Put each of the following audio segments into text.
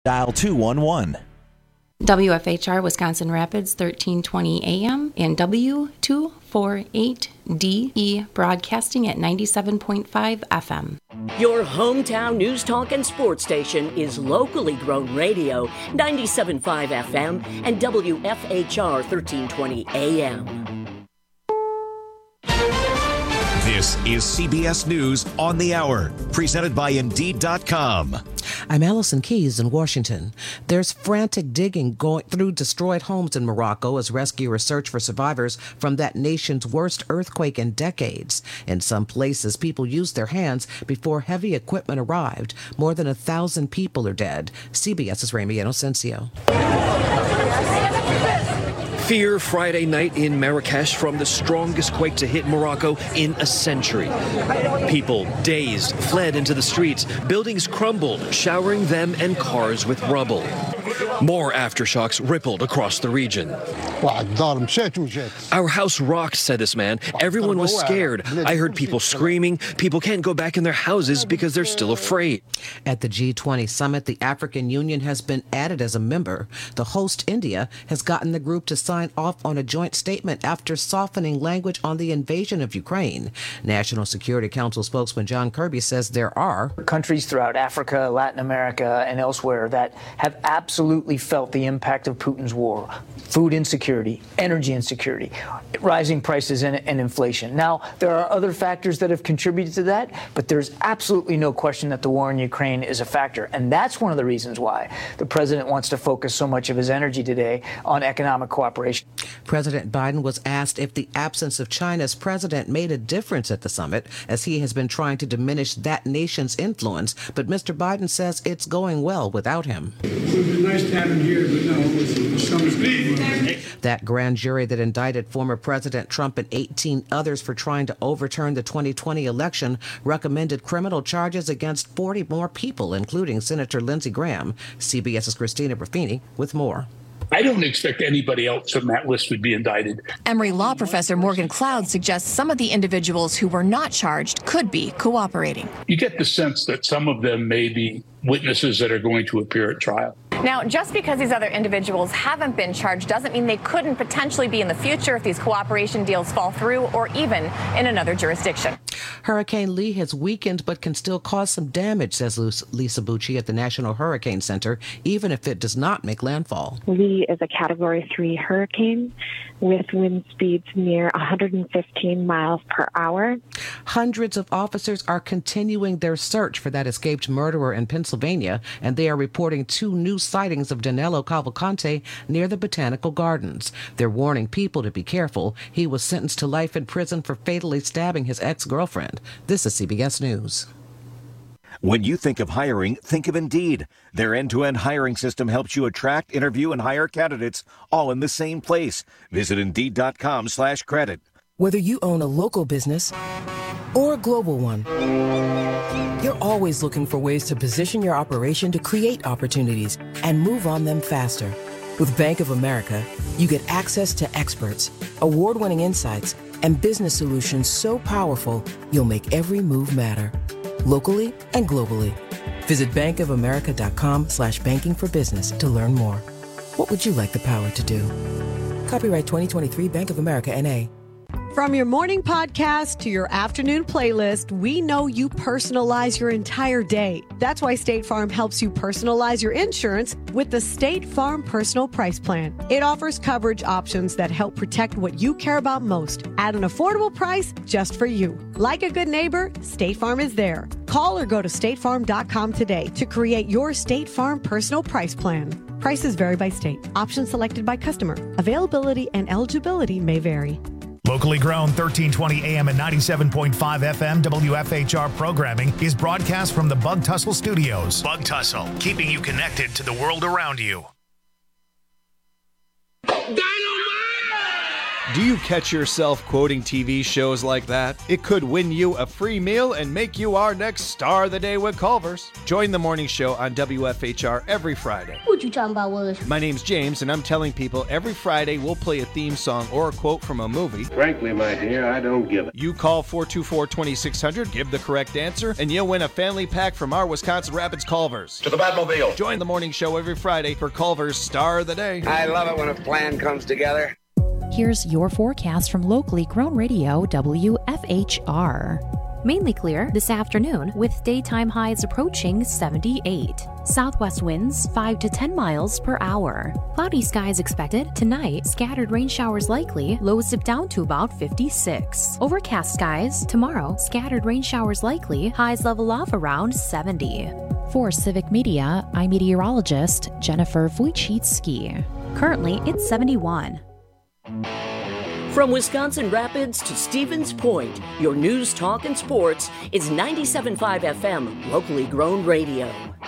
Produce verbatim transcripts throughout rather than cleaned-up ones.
Dial two one one. W F H R Wisconsin Rapids, thirteen twenty A M and W two forty-eight D E broadcasting at ninety-seven point five F M. Your hometown news talk and sports station is locally grown radio, ninety-seven point five F M and W F H R thirteen twenty A M. This is C B S News on the Hour, presented by Indeed dot com. I'm Allison Keyes in Washington. There's frantic digging going through destroyed homes in Morocco as rescuers search for survivors from that nation's worst earthquake in decades. In some places, people used their hands before heavy equipment arrived. More than a thousand people are dead. CBS's Ramy Inocencio. Fear Friday night in Marrakesh from the strongest quake to hit Morocco in a century. People, dazed, fled into the streets. Buildings crumbled, showering them and cars with rubble. More aftershocks rippled across the region. Our house rocked, said this man. Everyone was scared. I heard people screaming. People can't go back in their houses because they're still afraid. At the G twenty summit, the African Union has been added as a member. The host, India, has gotten the group to sign off on a joint statement after softening language on the invasion of Ukraine. National Security Council spokesman John Kirby says there are countries throughout Africa, Latin America, and elsewhere that have absolutely felt the impact of Putin's war. Food insecurity, energy insecurity, rising prices and, and inflation. Now, there are other factors that have contributed to that, but there's absolutely no question that the war in Ukraine is a factor. And that's one of the reasons why the president wants to focus so much of his energy today on economic cooperation. President Biden was asked if the absence of China's president made a difference at the summit, as he has been trying to diminish that nation's influence. But Mister Biden says it's going well without him. It would be nice to have him here, but no, it's some That grand jury that indicted former President Trump and eighteen others for trying to overturn the twenty twenty election recommended criminal charges against forty more people, including Senator Lindsey Graham. CBS's Christina Ruffini with more. I don't expect anybody else on that list would be indicted. Emory law professor Morgan Cloud suggests some of the individuals who were not charged could be cooperating. You get the sense that some of them may be witnesses that are going to appear at trial. Now, just because these other individuals haven't been charged doesn't mean they couldn't potentially be in the future if these cooperation deals fall through, or even in another jurisdiction. Hurricane Lee has weakened but can still cause some damage, says Lisa Bucci at the National Hurricane Center, even if it does not make landfall. Lee is a Category three hurricane with wind speeds near one hundred fifteen miles per hour. Hundreds of officers are continuing their search for that escaped murderer in Pennsylvania, and they are reporting two new sightings of Danilo Cavalcante near the Botanical Gardens. They're warning people to be careful. He was sentenced to life in prison for fatally stabbing his ex-girlfriend. This is C B S News. When you think of hiring, think of Indeed. Their end-to-end hiring system helps you attract, interview, and hire candidates all in the same place. Visit Indeed dot com slash credit. Whether you own a local business or a global one, you're always looking for ways to position your operation to create opportunities and move on them faster. With Bank of America, you get access to experts, award-winning insights, and business solutions so powerful, you'll make every move matter. Locally and globally. Visit bankofamerica.com slash banking for business to learn more. What would you like the power to do? Copyright twenty twenty-three Bank of America N A. From your morning podcast to your afternoon playlist, we know you personalize your entire day. That's why State Farm helps you personalize your insurance with the State Farm Personal Price Plan. It offers coverage options that help protect what you care about most at an affordable price just for you. Like a good neighbor, State Farm is there. Call or go to state farm dot com today to create your State Farm Personal Price Plan. Prices vary by state. Options selected by customer. Availability and eligibility may vary. Locally grown thirteen twenty A M and ninety-seven point five F M W F H R programming is broadcast from the Bug Tussle Studios. Bug Tussle, keeping you connected to the world around you. Do you catch yourself quoting T V shows like that? It could win you a free meal and make you our next star of the day with Culver's. Join the morning show on W F H R every Friday. What you talking about, Willis? My name's James, and I'm telling people every Friday we'll play a theme song or a quote from a movie. Frankly, my dear, I don't give it. You call four two four, two six zero zero, give the correct answer, and you'll win a family pack from our Wisconsin Rapids Culver's. To the Batmobile. Join the morning show every Friday for Culver's Star of the Day. I love it when a plan comes together. Here's your forecast from locally grown radio W F H R. Mainly clear this afternoon with daytime highs approaching seventy-eight. Southwest winds five to ten miles per hour. Cloudy skies expected. Tonight, scattered rain showers likely. Lows dip down to about fifty-six. Overcast skies. Tomorrow, scattered rain showers likely. Highs level off around seventy. For Civic Media, I'm meteorologist Jennifer Wojcicki. Currently, it's seventy-one. From Wisconsin Rapids to Stevens Point, your news, talk, and sports is ninety-seven point five F M, locally grown radio.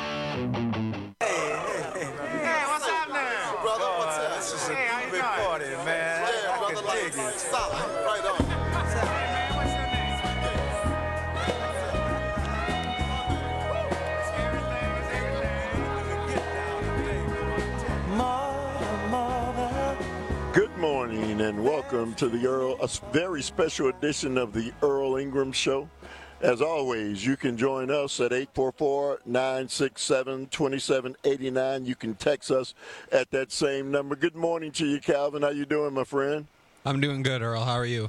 Good morning and welcome to the Earl, a very special edition of the Earl Ingram Show. As always, you can join us at eight four four, nine six seven, two seven eight nine. You can text us at that same number. Good morning to you, Calvin. How you doing, my friend? I'm doing good, Earl. How are you?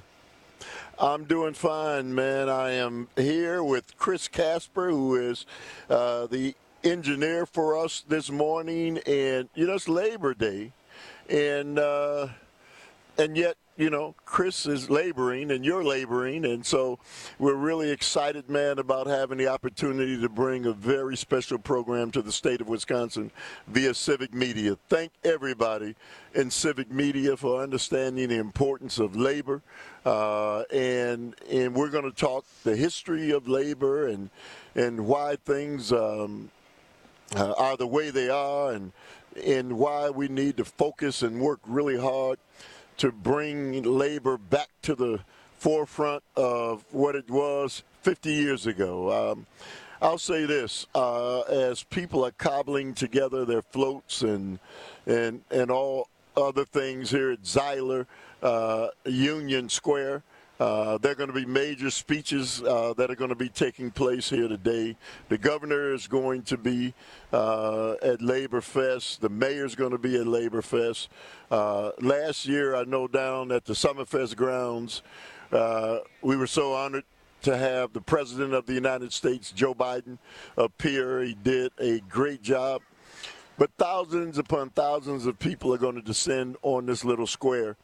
I'm doing fine, man. I am here with Chris Casper, who is uh, the engineer for us this morning. And, you know, it's Labor Day. And uh, and yet, you know, Chris is laboring and you're laboring. And so we're really excited, man, about having the opportunity to bring a very special program to the state of Wisconsin via Civic Media. Thank everybody in Civic Media for understanding the importance of labor. Uh, and and we're going to talk the history of labor and, and why things um, uh, are the way they are and and why we need to focus and work really hard to bring labor back to the forefront of what it was fifty years ago. Um, I'll say this, uh, as people are cobbling together their floats and and and all other things here at Zeiler uh, Union Square, Uh, there are going to be major speeches uh, that are going to be taking place here today. The governor is going to be uh, at Labor Fest. The mayor is going to be at Labor Fest. Uh, last year, I know down at the Summerfest grounds, uh, we were so honored to have the President of the United States, Joe Biden, appear. He did a great job. But thousands upon thousands of people are going to descend on this little square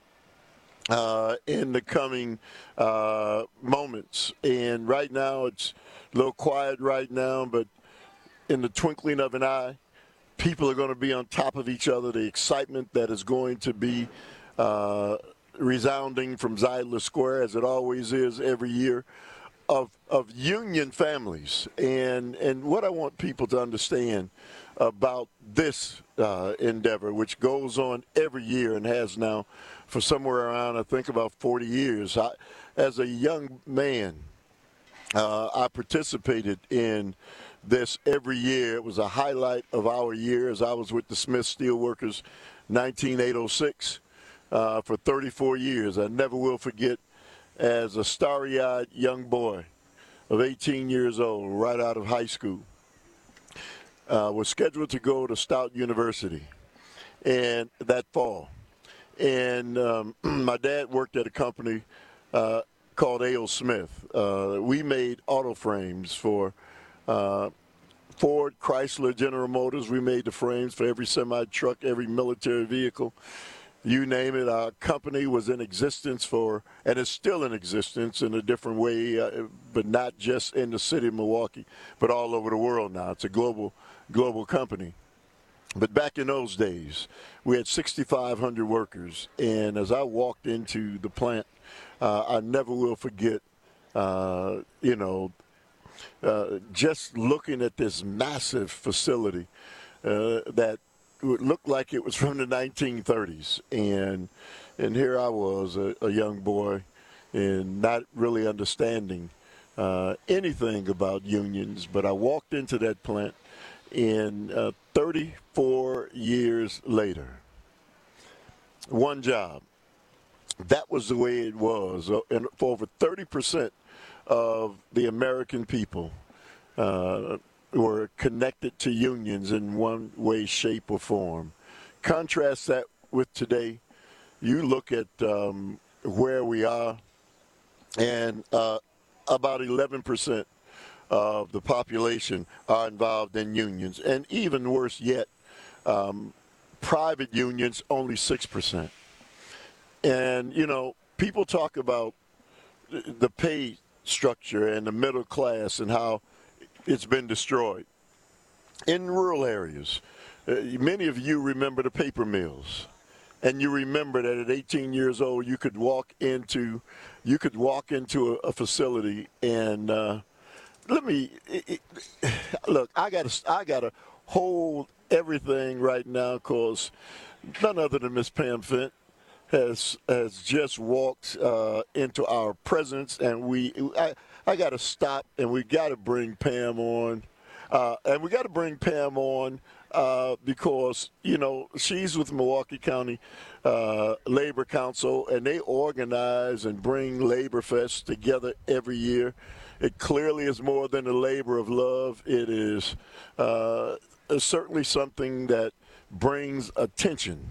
Uh, in the coming uh, moments. And right now, it's a little quiet right now, but in the twinkling of an eye, people are going to be on top of each other. The excitement that is going to be uh, resounding from Zeidler Square, as it always is every year, of, of union families. And, and what I want people to understand about this uh, endeavor, which goes on every year and has now for somewhere around, I think, about forty years. I, as a young man, uh, I participated in this every year. It was a highlight of our years. I was with the Smith Steelworkers nineteen eight oh six uh, for thirty-four years. I never will forget, as a starry-eyed young boy of eighteen years old, right out of high school, uh, was scheduled to go to Stout University and that fall. And um, my dad worked at a company uh, called A O. Smith. Uh, we made auto frames for uh, Ford, Chrysler, General Motors. We made the frames for every semi-truck, every military vehicle. You name it, our company was in existence for, and is still in existence in a different way, uh, but not just in the city of Milwaukee, but all over the world now. It's a global, global company. But back in those days, we had sixty-five hundred workers, and as I walked into the plant, uh, I never will forget, uh, you know, uh, just looking at this massive facility uh, that looked like it was from the nineteen thirties, and and here I was, a, a young boy, and not really understanding uh, anything about unions. But I walked into that plant, and uh, thirty-four years later, one job. That was the way it was. And for over thirty percent of the American people uh, were connected to unions in one way, shape, or form. Contrast that with today. You look at um, where we are, and uh, about eleven percent of the population are involved in unions. And even worse yet, um, private unions, only six percent. And, you know, people talk about the pay structure and the middle class and how it's been destroyed. In rural areas, uh, many of you remember the paper mills. And you remember that at eighteen years old, you could walk into, you could walk into a, a facility and uh, let me it, it, look. I got to, I got to hold everything right now because none other than Miss Pam Fent has has just walked uh, into our presence, and we I, I got to stop, and we got to bring Pam on, uh, and we got to bring Pam on uh, because you know she's with Milwaukee County uh, Labor Council, and they organize and bring Labor Fest together every year. It clearly is more than a labor of love. It is uh, certainly something that brings attention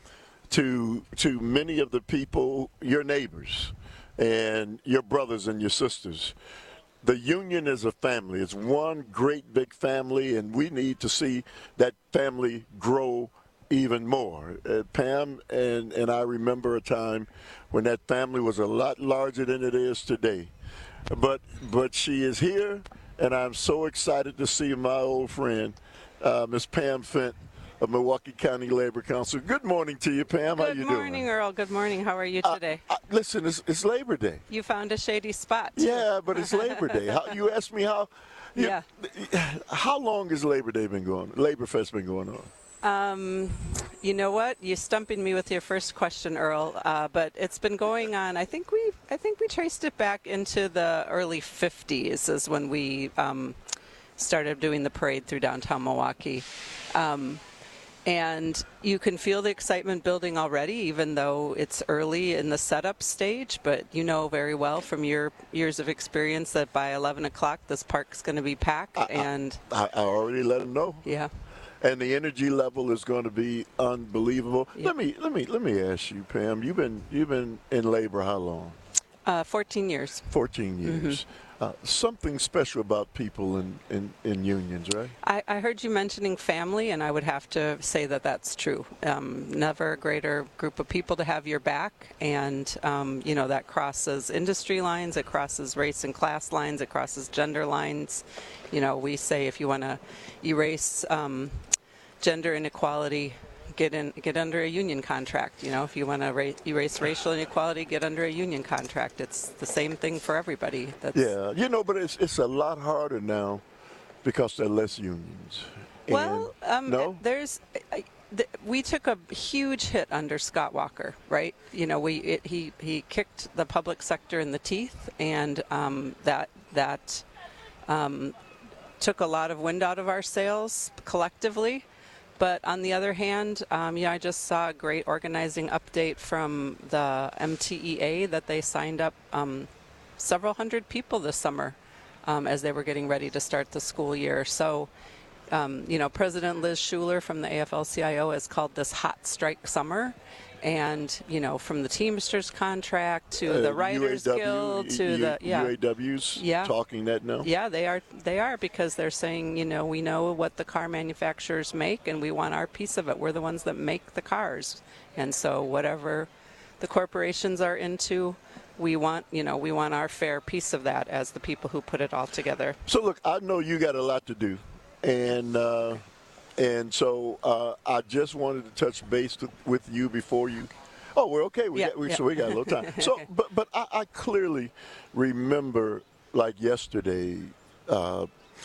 to to many of the people, your neighbors and your brothers and your sisters. The union is a family. It's one great big family, and we need to see that family grow even more. Uh, Pam and, and I remember a time when that family was a lot larger than it is today. But but she is here, and I'm so excited to see my old friend, uh, Miss Pam Fent, of Milwaukee County Labor Council. Good morning to you, Pam. Good How you morning, doing? Good morning, Earl. Good morning. How are you today? Uh, uh, listen, it's, it's Labor Day. You found a shady spot. Yeah, but it's Labor Day. How, you asked me how. You, yeah. How long has Labor Day been going? Labor Fest been going on? Um, you know what? You're stumping me with your first question, Earl. Uh, but it's been going on. I think we, I think we traced it back into the early fifties, is when we um, started doing the parade through downtown Milwaukee. Um, And you can feel the excitement building already, even though it's early in the setup stage. But you know very well from your years of experience that by eleven o'clock, this park's going to be packed. I, and I, I already let them know. Yeah. And the energy level is going to be unbelievable. Yep. Let me let me let me ask you, Pam. You've been you've been in labor how long? Uh, fourteen years. Fourteen years. Mm-hmm. Uh, something special about people in, in, in unions, right? I, I heard you mentioning family, and I would have to say that that's true. Um, never a greater group of people to have your back, and um, you know that crosses industry lines, it crosses race and class lines, it crosses gender lines. You know, we say if you want to erase um, gender inequality, get in, get under a union contract. You know, if you want to ra- erase racial inequality, get under a union contract. It's the same thing for everybody. That's yeah, you know, but it's it's a lot harder now because there are less unions. And well, um, no? there's. I, th- we took a huge hit under Scott Walker, right? You know, we it, he he kicked the public sector in the teeth, and um, that that um, took a lot of wind out of our sails collectively. But on the other hand, um, yeah, I just saw a great organizing update from the M T E A that they signed up um, several hundred people this summer um, as they were getting ready to start the school year. So, um, you know, President Liz Shuler from the A F L C I O has called this hot strike summer. And, you know, from the Teamsters contract to uh, the Writers U A W, Guild to U- the yeah. U A W's yeah. talking that now? Yeah, they are. They are because they're saying, you know, we know what the car manufacturers make, and we want our piece of it. We're the ones that make the cars, and so whatever the corporations are into, we want, you know, we want our fair piece of that as the people who put it all together. So look, I know you got a lot to do, and. Uh, And so uh, I just wanted to touch base with, with you before you. Oh, we're okay. We yeah, got, we, yeah. So we got a little time. So, but but I, I clearly remember, like yesterday, uh,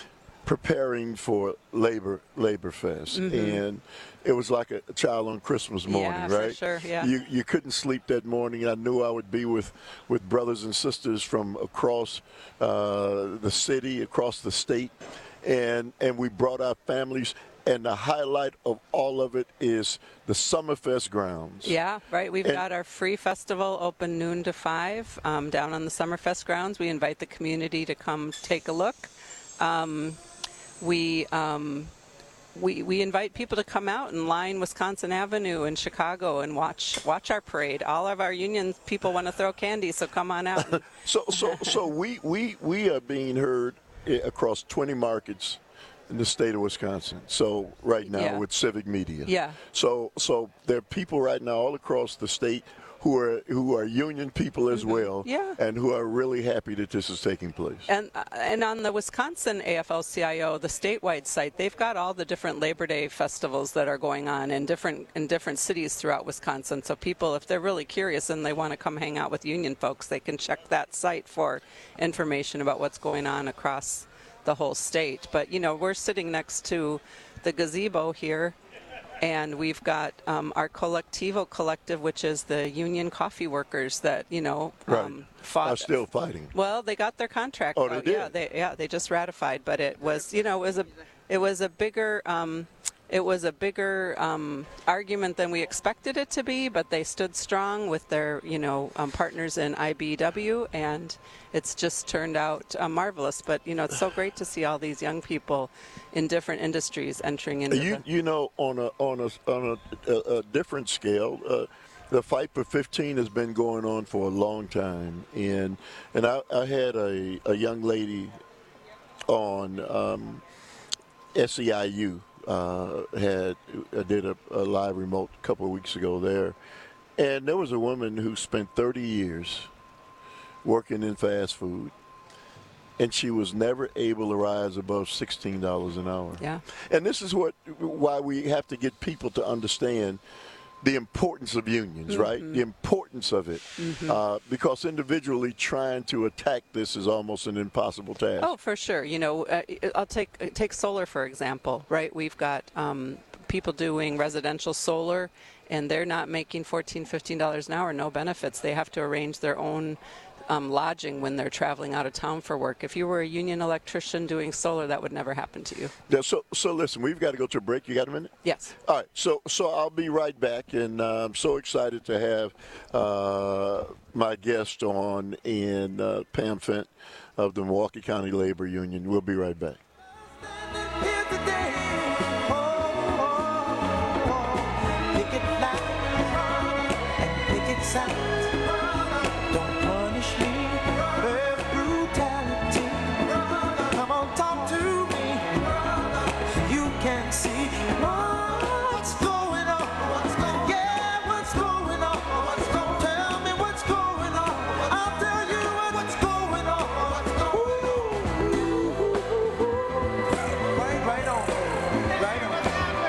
preparing for Labor Labor Fest, Mhm. and it was like a child on Christmas morning, Yeah, for right? sure, yeah. You you couldn't sleep that morning. I knew I would be with, with brothers and sisters from across uh, the city, across the state, and and we brought our families. And the highlight of all of it is the Summerfest grounds. Yeah, right. We've And- got our free festival open noon to five um, down on the Summerfest grounds. We invite the community to come take a look. Um, we, um, we we invite people to come out and line Wisconsin Avenue in Chicago and watch watch our parade. All of our union people want to throw candy, so come on out. So so so we we we are being heard i- across twenty markets in the state of Wisconsin. So right now Yeah. with Civic Media. Yeah. So so there are people right now all across the state who are who are union people as well. Yeah. And who are really happy that this is taking place. And uh, and on the Wisconsin A F L C I O, the statewide site, they've got all the different Labor Day festivals that are going on in different in different cities throughout Wisconsin. So people, if they're really curious and they want to come hang out with union folks, they can check that site for information about what's going on across the whole state. But you know, we're sitting next to the gazebo here, and we've got um, our Collectivo Collective, which is the union coffee workers that you know Right. um, fought. Are still fighting. Well, they got their contract. Oh, they out. did? Yeah, they yeah they just ratified, but it was you know it was a it was a bigger um, it was a bigger um, argument than we expected it to be. But they stood strong with their you know um, partners in I B W, and it's just turned out uh, marvelous. But you know it's so great to see all these young people in different industries entering into You the you know on a on a on a, a, a different scale, uh, the fight for fifteen has been going on for a long time, and and I, I had a, a young lady on um, S E I U uh, had uh, did a, a live remote a couple of weeks ago there, and there was a woman who spent thirty years working in fast food. And she was never able to rise above sixteen dollars an hour. Yeah. And this is what why we have to get people to understand the importance of unions, right? Mhm. The importance of it. Mhm. Uh, because individually trying to attack this is almost an impossible task. Oh, for sure. You know, uh, I'll take take solar for example, right? We've got um, people doing residential solar, and they're not making fourteen, fifteen dollars an hour, no benefits. They have to arrange their own um, lodging when they're traveling out of town for work. If you were a union electrician doing solar, that would never happen to you. Yeah, so, so listen, we've got to go to a break. You got a minute? Yes. All right, so so I'll be right back, and uh, I'm so excited to have uh, my guest on in uh, Pam Fent of the Milwaukee County Labor Union. We'll be right back. Don't punish me with brutality. Come on, talk to me. You can see what's going on. Yeah, what's going on? Tell me what's going on. I'll tell you what's going on. Ooh. Right, right on. Right on.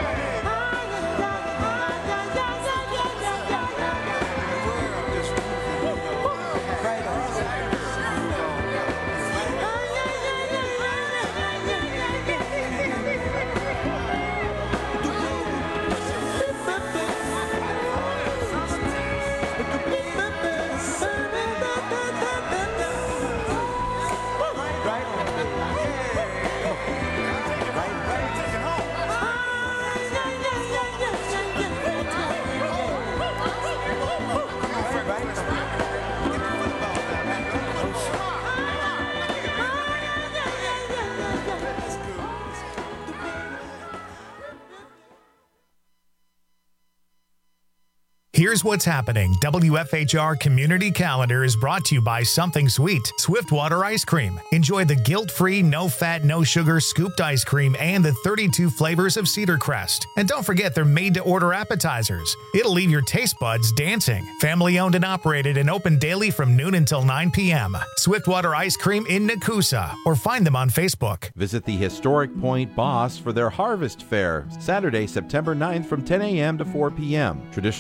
Here's what's happening. W F H R Community Calendar is brought to you by Something Sweet, Swiftwater Ice Cream. Enjoy the guilt-free, no-fat, no-sugar scooped ice cream and the thirty-two flavors of Cedar Crest. And don't forget they're made-to-order appetizers. It'll leave your taste buds dancing. Family-owned and operated and open daily from noon until nine p.m. Swiftwater Ice Cream in Nakusa, or find them on Facebook. Visit the historic Point Boss for their Harvest Fair, Saturday, September ninth from ten a.m. to four p.m. Traditional harvest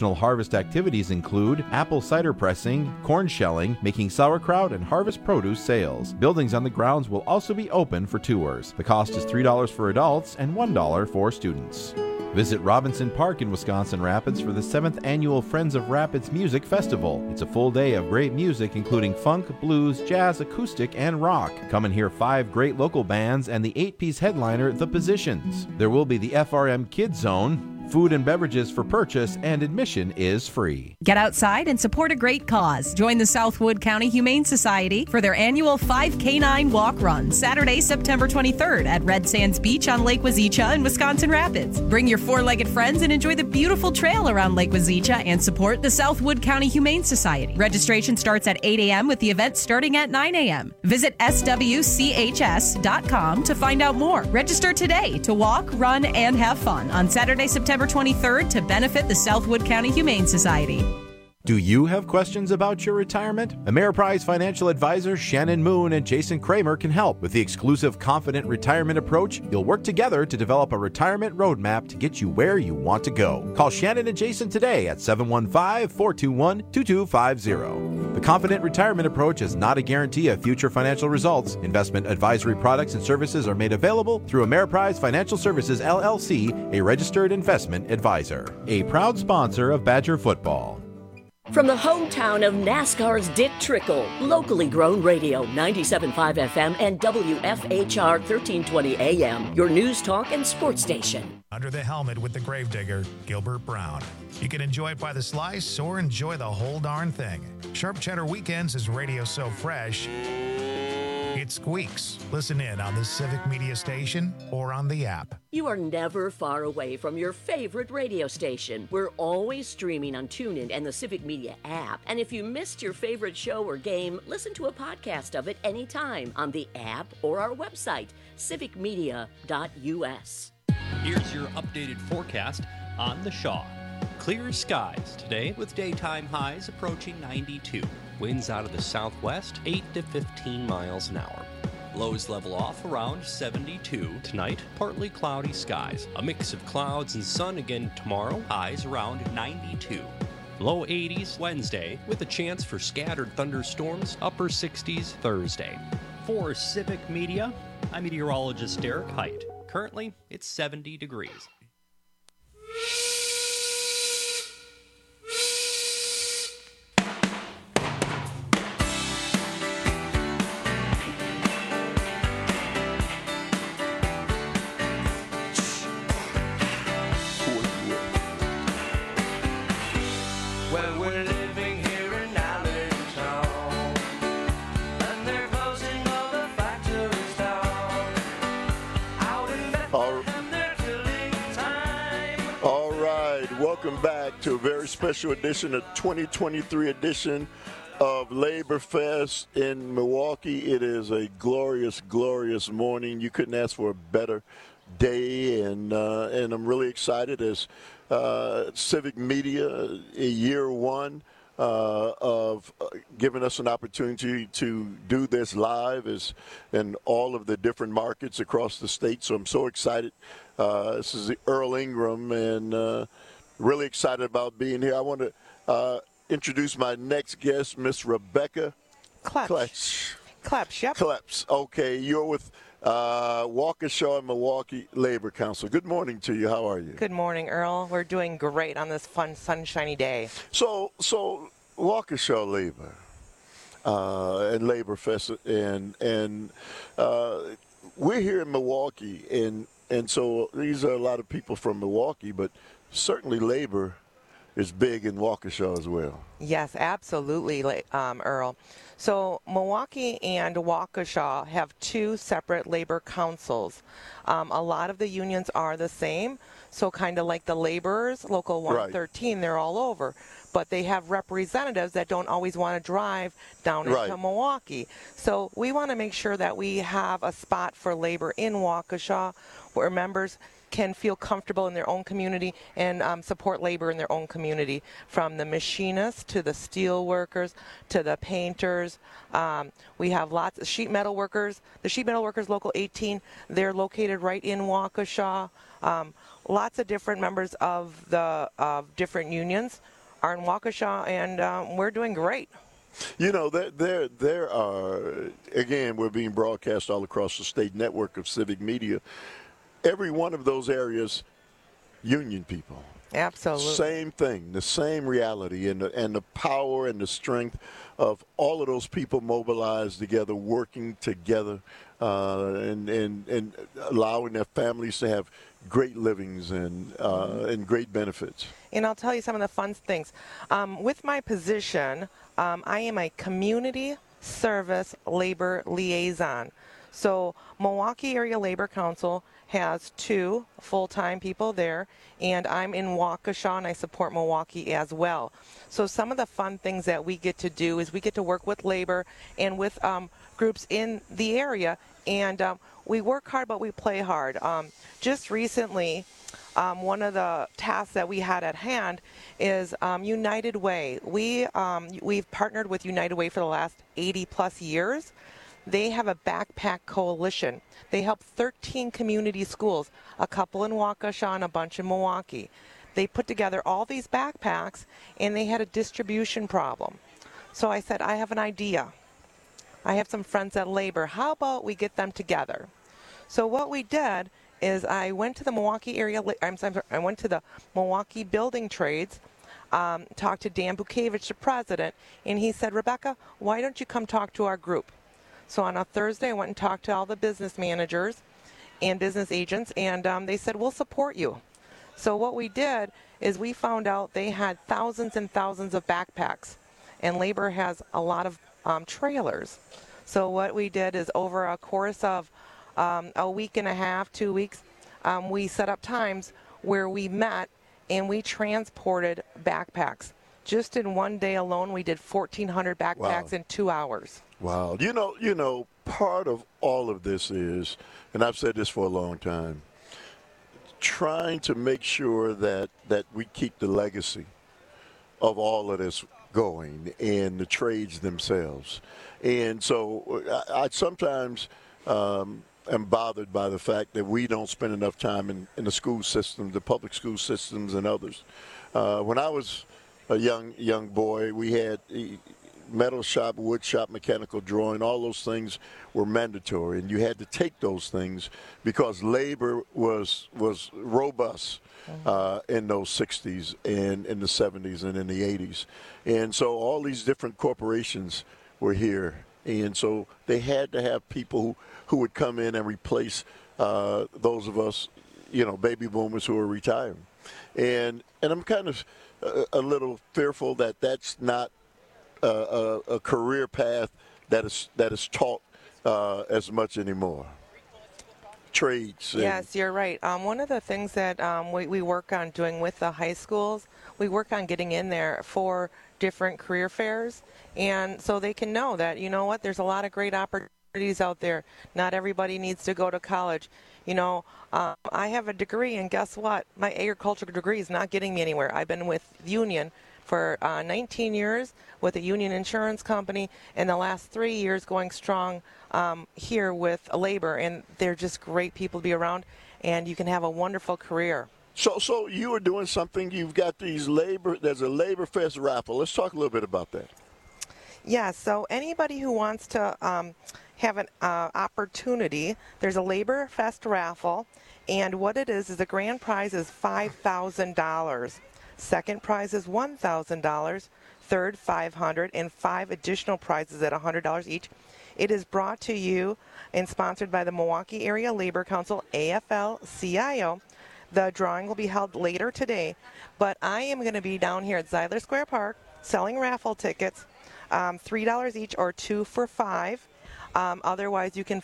harvest activities include apple cider pressing, corn shelling, making sauerkraut, and harvest produce sales. Buildings on the grounds will also be open for tours. The cost is three dollars for adults and one dollar for students. Visit Robinson Park in Wisconsin Rapids for the seventh Annual Friends of Rapids Music Festival. It's a full day of great music including funk, blues, jazz, acoustic, and rock. Come and hear five great local bands and the eight-piece headliner, The Positions. There will be the F R M Kids Zone, food and beverages for purchase, and admission is free. Get outside and support a great cause. Join the Southwood County Humane Society for their annual five K nine Walk Run, Saturday, September twenty-third at Red Sands Beach on Lake Wazeecha in Wisconsin Rapids. Bring your four-legged friends and enjoy the beautiful trail around Lake Wazeecha and support the Southwood County Humane Society. Registration starts at eight a.m. with the event starting at nine a.m. Visit S W C H S dot com to find out more. Register today to walk, run, and have fun on Saturday, September twenty-third to benefit the Southwood County Humane Society. Do you have questions about your retirement? Ameriprise financial advisors Shannon Moon and Jason Kramer can help. With the exclusive Confident Retirement Approach, you'll work together to develop a retirement roadmap to get you where you want to go. Call Shannon and Jason today at seven one five, four two one, two two five zero. The Confident Retirement Approach is not a guarantee of future financial results. Investment advisory products and services are made available through Ameriprise Financial Services, L L C, a registered investment advisor. A proud sponsor of Badger Football. From the hometown of NASCAR's Dick Trickle, locally grown radio, ninety-seven point five F M and W F H R thirteen twenty A M, your news talk and sports station. Under the helmet with the gravedigger, Gilbert Brown. You can enjoy it by the slice or enjoy the whole darn thing. Sharp Cheddar Weekends is radio so fresh, it squeaks. Listen in on the Civic Media Station or on the app. You are never far away from your favorite radio station. We're always streaming on TuneIn and the Civic Media app. And if you missed your favorite show or game, listen to a podcast of it anytime on the app or our website, civic media dot U S. Here's your updated forecast on the Shaw. Clear skies today with daytime highs approaching ninety-two. Winds out of the southwest, eight to fifteen miles an hour. Lows level off around seventy-two. Tonight, partly cloudy skies. A mix of clouds and sun again tomorrow. Highs around ninety-two. Low eighties Wednesday with a chance for scattered thunderstorms. Upper sixties Thursday. For Civic Media, I'm meteorologist Derek Height. Currently, it's seventy degrees. Welcome back to a very special edition, a twenty twenty-three edition of Labor Fest in Milwaukee. It is a glorious, glorious morning. You couldn't ask for a better day, and uh, and I'm really excited as uh, Civic Media, year one uh, of uh, giving us an opportunity to do this live is in all of the different markets across the state. So I'm so excited. Uh, this is the Earl Ingram, and uh, really excited about being here. I want to uh, introduce my next guest, Miss Rebecca Klepsch. Klepsch. Klepsch, yep. Klepsch. Okay, you're with uh, Waukesha and Milwaukee Labor Council. Good morning to you. How are you? Good morning, Earl. We're doing great on this fun, sunshiny day. So, so Waukesha Labor uh, and Labor Fest, and and uh, we're here in Milwaukee, and and so these are a lot of people from Milwaukee, but certainly labor is big in Waukesha as well. Yes, absolutely, um, Earl. So Milwaukee and Waukesha have two separate labor councils. Um, a lot of the unions are the same, so kind of like the laborers, Local one thirteen, right. They're all over. But they have representatives that don't always want to drive down right. into Milwaukee. So we want to make sure that we have a spot for labor in Waukesha where members can feel comfortable in their own community and um, support labor in their own community, from the machinists to the steel workers to the painters. Um, we have lots of sheet metal workers. The sheet metal workers, Local eighteen, they're located right in Waukesha. Um, lots of different members of the of different unions are in Waukesha, and um, we're doing great. You know, there, there, there are, again, we're being broadcast all across the state network of civic media. Every one of those areas, union people. Absolutely. Same thing, the same reality, and the, and the power and the strength of all of those people mobilized together, working together, uh, and, and, and allowing their families to have great livings and, uh, and great benefits. And I'll tell you some of the fun things. Um, with my position, um, I am a community service labor liaison. So Milwaukee Area Labor Council has two full-time people there, and I'm in Waukesha, and I support Milwaukee as well. So some of the fun things that we get to do is we get to work with labor and with um, groups in the area, and um, we work hard, but we play hard. Um, just recently, um, one of the tasks that we had at hand is um, United Way. We, um, we've partnered with United Way for the last eighty plus years. They have a backpack coalition. They help thirteen community schools, a couple in Waukesha and a bunch in Milwaukee. They put together all these backpacks, and they had a distribution problem. So I said, I have an idea. I have some friends at Labor. How about we get them together? So what we did is I went to the Milwaukee area, I'm sorry, I went to the Milwaukee Building Trades, um, talked to Dan Bukevich, the president, and he said, Rebecca, why don't you come talk to our group? So on a Thursday, I went and talked to all the business managers and business agents, and um, they said, we'll support you. So what we did is we found out they had thousands and thousands of backpacks, and Labor has a lot of um, trailers. So what we did is over a course of um, a week and a half, two weeks, um, we set up times where we met and we transported backpacks. Just in one day alone, we did fourteen hundred backpacks Wow. in two hours. Wow. You know, you know, part of all of this is, and I've said this for a long time, trying to make sure that, that we keep the legacy of all of this going and the trades themselves. And so I, I sometimes um, am bothered by the fact that we don't spend enough time in, in the school system, the public school systems and others. Uh, when I was a young young boy, we had metal shop, wood shop, mechanical drawing. All those things were mandatory, and you had to take those things because labor was was robust uh, in those sixties and in the seventies and in the eighties. And so all these different corporations were here, and so they had to have people who, who would come in and replace uh, those of us, you know, baby boomers who are retiring. And and I'm kind of a, a little fearful that that's not a, a, a career path that is that is taught uh, as much anymore. Trades. and- Yes, you're right. Um, one of the things that um, we, we work on doing with the high schools, we work on getting in there for different career fairs, and so they can know that, you know what, there's a lot of great opportunities out there. Not everybody needs to go to college. You know, um, I have a degree, and guess what? My agricultural degree is not getting me anywhere. I've been with Union for uh, nineteen years with a union insurance company, and the last three years going strong um, here with Labor, and they're just great people to be around, and you can have a wonderful career. So, so you are doing something. You've got these labor. There's a Labor Fest raffle. Let's talk a little bit about that. Yeah, so anybody who wants to um, have an uh, opportunity, there's a Labor Fest raffle, and what it is is the grand prize is five thousand dollars. Second prize is one thousand dollars. Third, five hundred dollars, and five additional prizes at one hundred dollars each. It is brought to you and sponsored by the Milwaukee Area Labor Council, A F L C I O. The drawing will be held later today, but I am going to be down here at Zeidler Square Park selling raffle tickets, um, three dollars each or two for five. Um, otherwise, you can.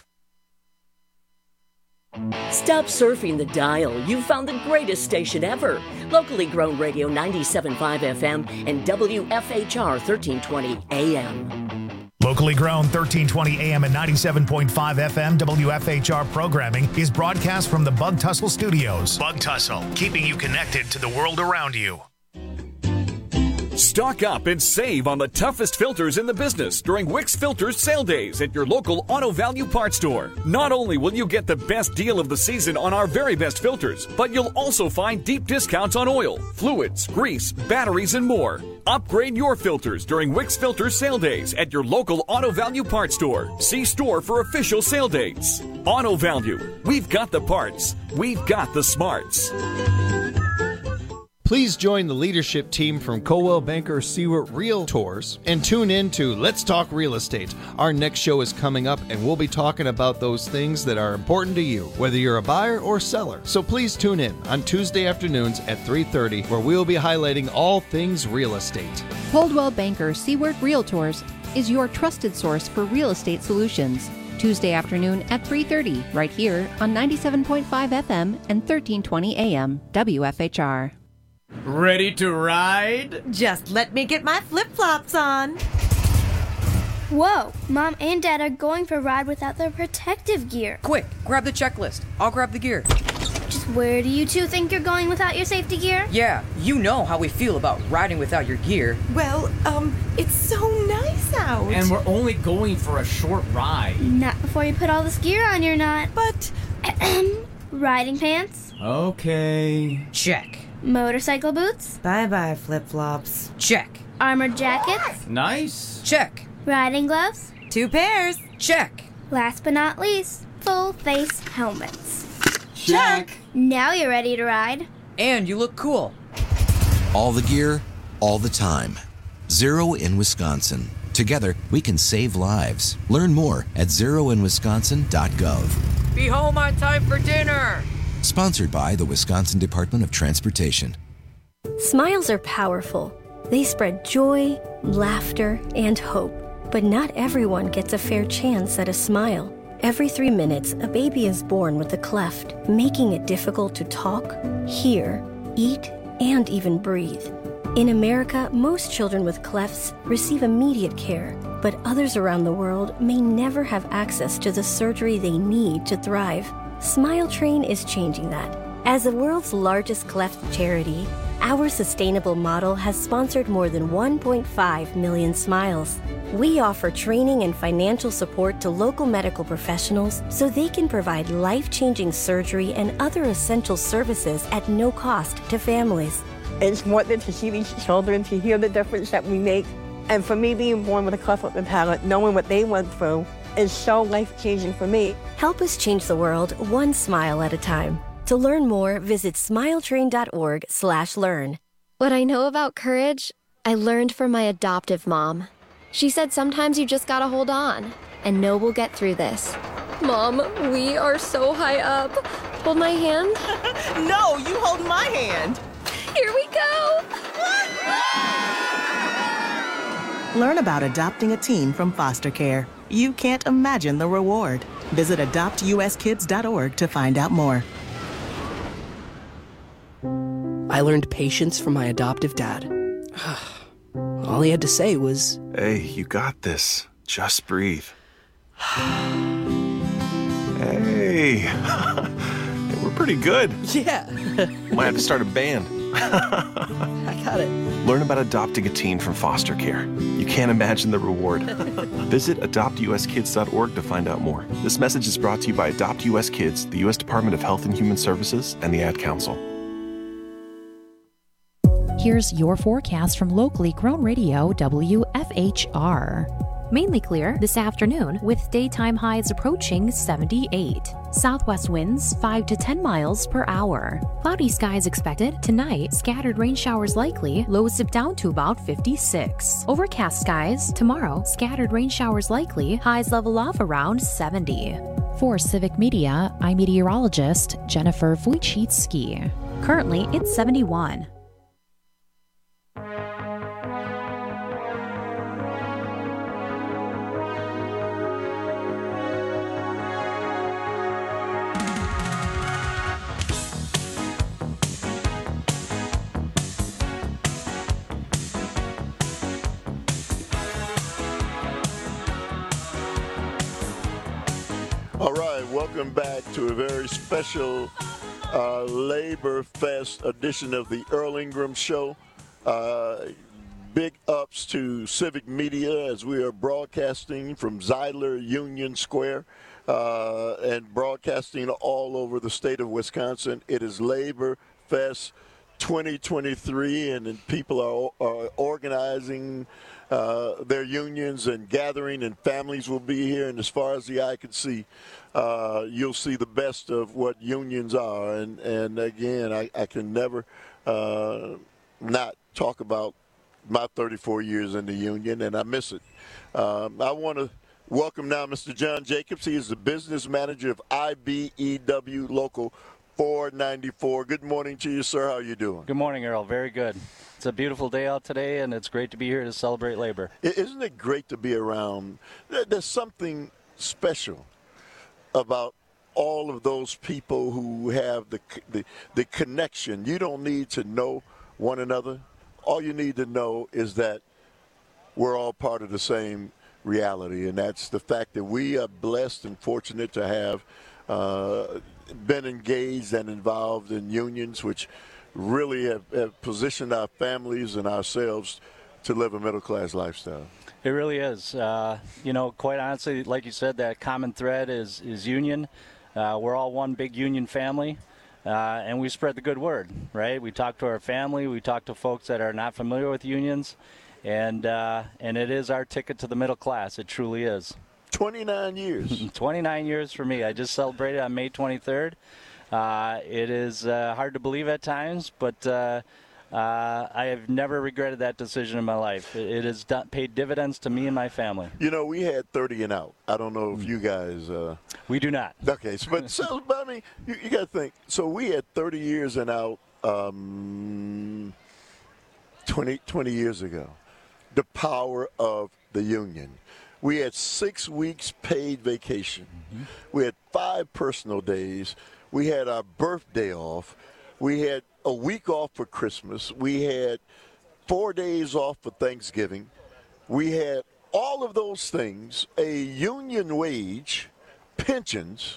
Stop surfing the dial. You've found the greatest station ever. Locally grown radio ninety-seven point five F M and W F H R thirteen twenty A M. Locally grown thirteen twenty A M and ninety-seven point five F M W F H R programming is broadcast from the Bug Tussle Studios. Bug Tussle, keeping you connected to the world around you. Stock up and save on the toughest filters in the business during Wix Filters sale days at your local Auto Value Parts store. Not only will you get the best deal of the season on our very best filters, but you'll also find deep discounts on oil, fluids, grease, batteries, and more. Upgrade your filters during Wix Filters sale days at your local Auto Value Parts store. See store for official sale dates. Auto Value. We've got the parts. We've got the smarts. Please join the leadership team from Coldwell Banker Seward Realtors and tune in to Let's Talk Real Estate. Our next show is coming up, and we'll be talking about those things that are important to you, whether you're a buyer or seller. So please tune in on Tuesday afternoons at three thirty, where we'll be highlighting all things real estate. Coldwell Banker Seward Realtors is your trusted source for real estate solutions. Tuesday afternoon at three thirty, right here on ninety-seven point five F M and thirteen twenty A M W F H R. Ready to ride? Just let me get my flip-flops on. Whoa, Mom and Dad are going for a ride without their protective gear. Quick, grab the checklist. I'll grab the gear. Just where do you two think you're going without your safety gear? Yeah, you know how we feel about riding without your gear. Well, um, it's so nice out. And we're only going for a short ride. Not before you put all this gear on, you're not. But, riding pants? Okay. Check. Motorcycle boots? Bye-bye, flip-flops. Check. Armored jackets? Nice. Check. Riding gloves? Two pairs. Check. Last but not least, full-face helmets. Check. Now you're ready to ride. And you look cool. All the gear, all the time. Zero in Wisconsin. Together, we can save lives. Learn more at zero in wisconsin dot gov. Be home on time for dinner. Sponsored by the Wisconsin Department of Transportation. Smiles are powerful. They spread joy, laughter, and hope. But not everyone gets a fair chance at a smile. Every three minutes, a baby is born with a cleft, making it difficult to talk, hear, eat, and even breathe. In America, most children with clefts receive immediate care, but others around the world may never have access to the surgery they need to thrive. Smile Train is changing that. As the world's largest cleft charity, our sustainable model has sponsored more than one point five million smiles. We offer training and financial support to local medical professionals so they can provide life-changing surgery and other essential services at no cost to families. It's important to see these children, to hear the difference that we make. And for me, being born with a cleft lip and palate, knowing what they went through, is so life-changing for me. Help us change the world one smile at a time. To learn more, visit smiletrain.org slash learn. What I know about courage, I learned from my adoptive mom. She said sometimes you just gotta hold on and know we'll get through this. Mom, we are so high up. Hold my hand. No, you hold my hand. Here we go. Learn about adopting a teen from foster care. You can't imagine the reward. Visit adopt u s kids dot org to find out more. I learned patience from my adoptive dad. All he had to say was, "Hey, you got this. Just breathe." Hey, we're pretty good. Yeah. Might have to start a band. I got it. Learn about adopting a teen from foster care. You can't imagine the reward. Visit adopt u s kids dot org to find out more. This message is brought to you by Adopt U S Kids, the U S Department of Health and Human Services, and the Ad Council. Here's your forecast from locally grown radio W F H R. Mainly clear this afternoon with daytime highs approaching seventy-eight. Southwest winds five to ten miles per hour. Cloudy skies expected tonight. Scattered rain showers likely. Lows dip down to about fifty-six. Overcast skies tomorrow. Scattered rain showers likely. Highs level off around seventy. For Civic Media, I'm meteorologist Jennifer Wojcicki. Currently, it's seventy-one. All right, welcome back to a very special uh, Labor Fest edition of the Earl Ingram Show. Uh, big ups to Civic Media as we are broadcasting from Zeidler Union Square uh, and broadcasting all over the state of Wisconsin. It is Labor Fest twenty twenty-three, and then people are, are organizing uh, their unions and gathering, and families will be here. And as far as the eye can see, uh, you'll see the best of what unions are. And, and again, I, I can never uh, not talk about my thirty-four years in the union, and I miss it. Um, I want to welcome now Mister John Jacobs. He is the business manager of I B E W Local four ninety-four. Good morning to you, sir. How are you doing? Good morning, Earl. Very good. It's a beautiful day out today, and it's great to be here to celebrate labor. Isn't it great to be around? There's something special about all of those people who have the the, the connection. You don't need to know one another. All you need to know is that we're all part of the same reality, and that's the fact that we are blessed and fortunate to have uh, been engaged and involved in unions, which really have, have positioned our families and ourselves to live a middle-class lifestyle. It really is. Uh, you know, quite honestly, like you said, that common thread is, is union. Uh, we're all one big union family. Uh, and we spread the good word, right? We talk to our family. We talk to folks that are not familiar with unions. And uh, and it is our ticket to the middle class. It truly is. twenty-nine years. twenty-nine years for me. I just celebrated on May twenty-third. Uh, it is uh, hard to believe at times, but uh, uh, I have never regretted that decision in my life. It, it has done, paid dividends to me and my family. You know, we had thirty and out. I don't know if you guys... Uh, we do not. Okay, so, but, so, but I mean, you, you got to think. So we had thirty years and out um, twenty, twenty years ago. The power of the union. We had six weeks paid vacation. Mm-hmm. We had five personal days. We had our birthday off. We had a week off for Christmas. We had four days off for Thanksgiving. We had all of those things, a union wage, pensions,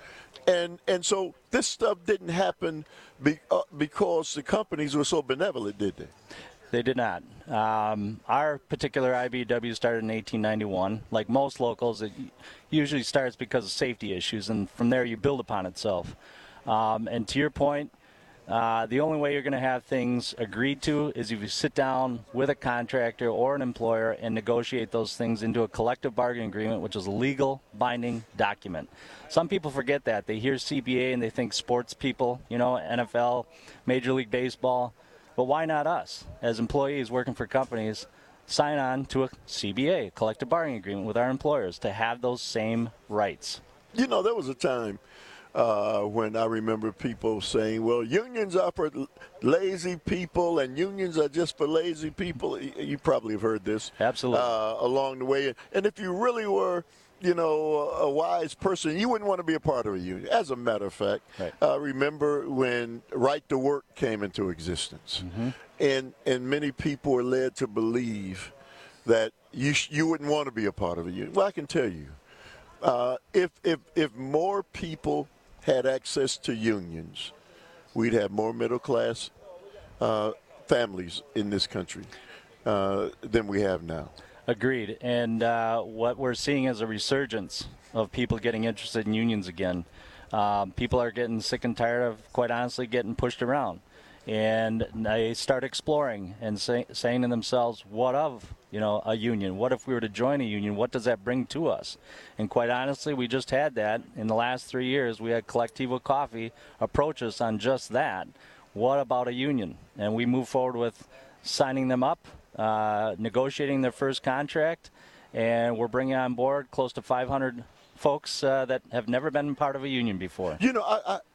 and and so this stuff didn't happen be, uh, because the companies were so benevolent, did they? They did not. Um, our particular I B W started in eighteen ninety-one. Like most locals, it usually starts because of safety issues, and from there you build upon itself. Um, and to your point, uh, the only way you're going to have things agreed to is if you sit down with a contractor or an employer and negotiate those things into a collective bargaining agreement, which is a legal binding document. Some people forget that. They hear C B A and they think sports people, you know, N F L, Major League Baseball. But why not us, as employees working for companies, sign on to a C B A, collective bargaining agreement with our employers to have those same rights? You know, there was a time uh, when I remember people saying, well, unions are for lazy people and unions are just for lazy people. You probably have heard this. Absolutely. Uh, along the way. And if you really were, you know, a wise person, you wouldn't want to be a part of a union. As a matter of fact, right. uh, remember when Right to Work came into existence, mm-hmm. and and many people were led to believe that you sh- you wouldn't want to be a part of a union. Well, I can tell you, uh, if if if more people had access to unions, we'd have more middle class uh, families in this country uh, than we have now. Agreed. And uh, what we're seeing is a resurgence of people getting interested in unions again. Um, people are getting sick and tired of, quite honestly, getting pushed around. And they start exploring and say, saying to themselves, what of, you know, a union? What if we were to join a union? What does that bring to us? And quite honestly, we just had that. In the last three years, we had Collectivo Coffee approach us on just that. What about a union? And we move forward with signing them up, Uh, negotiating their first contract, and we're bringing on board close to five hundred folks uh, that have never been part of a union before. You know, I, I,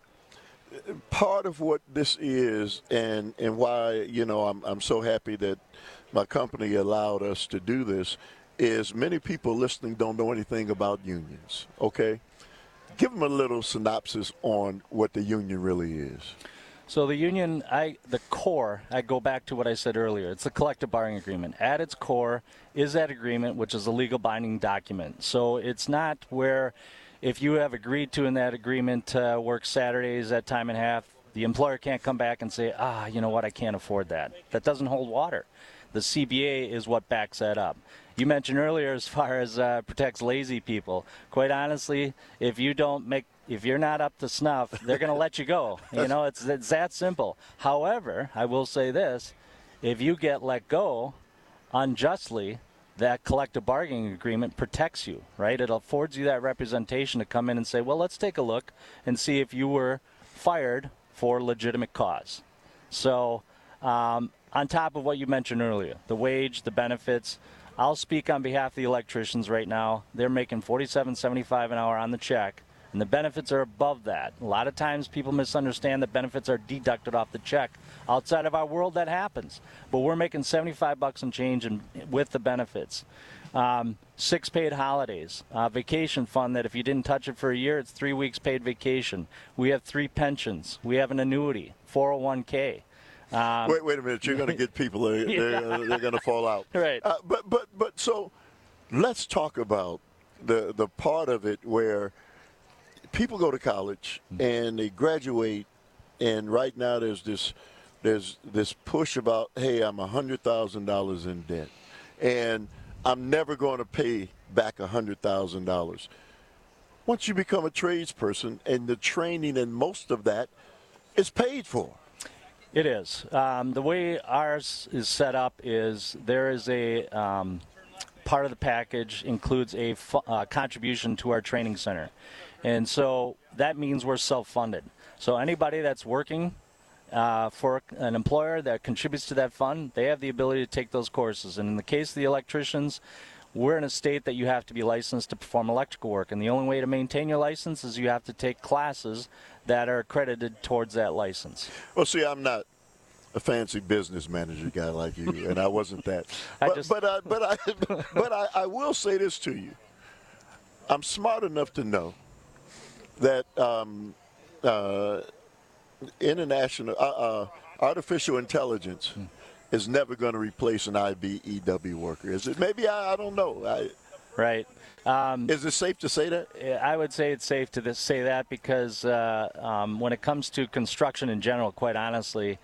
part of what this is, and and why, you know, I'm I'm so happy that my company allowed us to do this, is many people listening don't know anything about unions. Okay, give them a little synopsis on what the union really is. So the union, I the core, I go back to what I said earlier. It's the collective bargaining agreement. At its core is that agreement, which is a legal binding document. So it's not where if you have agreed to in that agreement to work Saturdays at time and a half, The employer can't come back and say, ah, you know what, I can't afford that. That doesn't hold water. The C B A is what backs that up. You mentioned earlier as far as uh, protects lazy people. Quite honestly, if you don't make, if you're not up to snuff, they're going to let you go. You know, it's, it's that simple. However, I will say this, if you get let go unjustly, that collective bargaining agreement protects you, right? It affords you that representation to come in and say, well, let's take a look and see if you were fired for legitimate cause. So um, on top of what you mentioned earlier, the wage, the benefits, I'll speak on behalf of the electricians right now. They're making forty-seven seventy-five an hour on the check, and the benefits are above that. A lot of times people misunderstand that benefits are deducted off the check. Outside of our world, that happens. But we're making seventy-five bucks and change in, with the benefits. Um, six paid holidays, uh, vacation fund that if you didn't touch it for a year, it's three weeks paid vacation. We have three pensions. We have an annuity, four oh one k. Um, wait, wait a minute. You're going to get people. They're, they're, they're going to fall out. Right. Uh, but but but so, let's talk about the the part of it where people go to college and they graduate, and right now there's this there's this push about, hey, I'm a hundred thousand dollars in debt, and I'm never going to pay back a hundred thousand dollars. Once you become a tradesperson, and the training and most of that is paid for. It is. Um, the way ours is set up is there is a um, part of the package includes a fu- uh, contribution to our training center. And so that means we're self-funded. So anybody that's working uh, for an employer that contributes to that fund, they have the ability to take those courses. And in the case of the electricians, we're in a state that you have to be licensed to perform electrical work. And the only way to maintain your license is you have to take classes that are accredited towards that license. Well, see, I'm not a fancy business manager guy like you, and I wasn't that. I But just... but, I, but, I, but I, I will say this to you. I'm smart enough to know that um, uh, international uh, uh, artificial intelligence hmm. is never going to replace an I B E W worker. Is it? Maybe I, I don't know. I, right. Um, is it safe to say that? I would say it's safe to this, say that because uh, um, when it comes to construction in general, quite honestly,